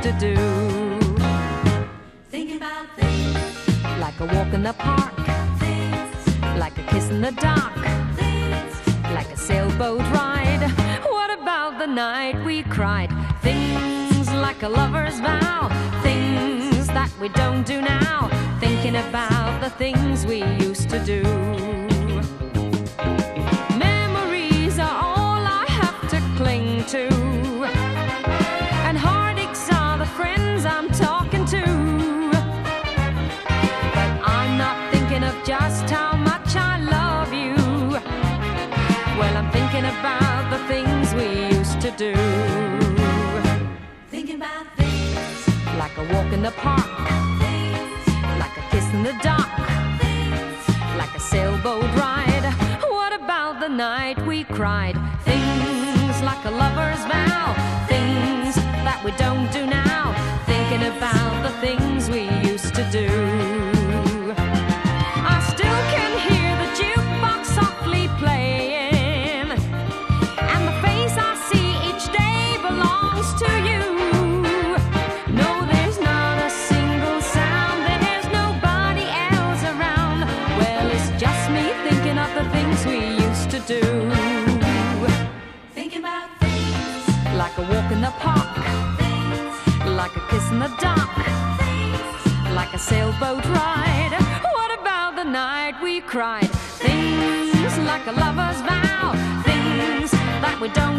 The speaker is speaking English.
to do. Thinking about things, Like a walk in the park, things, like a kiss in the dark, things, like a sailboat ride. What about the night we cried? Things like a lover's vow, things that we don't do now. Thinking about the things we used to do. Memories are all I have to cling to, and heartaches are the friends I'm talking to. But I'm not thinking of just how much I love you. Well, I'm thinking about the things we used to do. thinking about things, Like a walk in the park, things, like a kiss in the dark, things, like a sailboat ride. What about the night we cried? Things like a lover's vow, things that we don't do now. Thinking about the things we used to do. I still can hear the jukebox softly playing, and the face I see each day belongs to you. No, there's not a single sound, there's nobody else around. Well, it's just me thinking of the things we used to do. thinking about things, Like a walk in the park, things, like a kiss in the dark, things, like a sailboat ride. What about the night we cried? Things like a lover's vow, things that we don't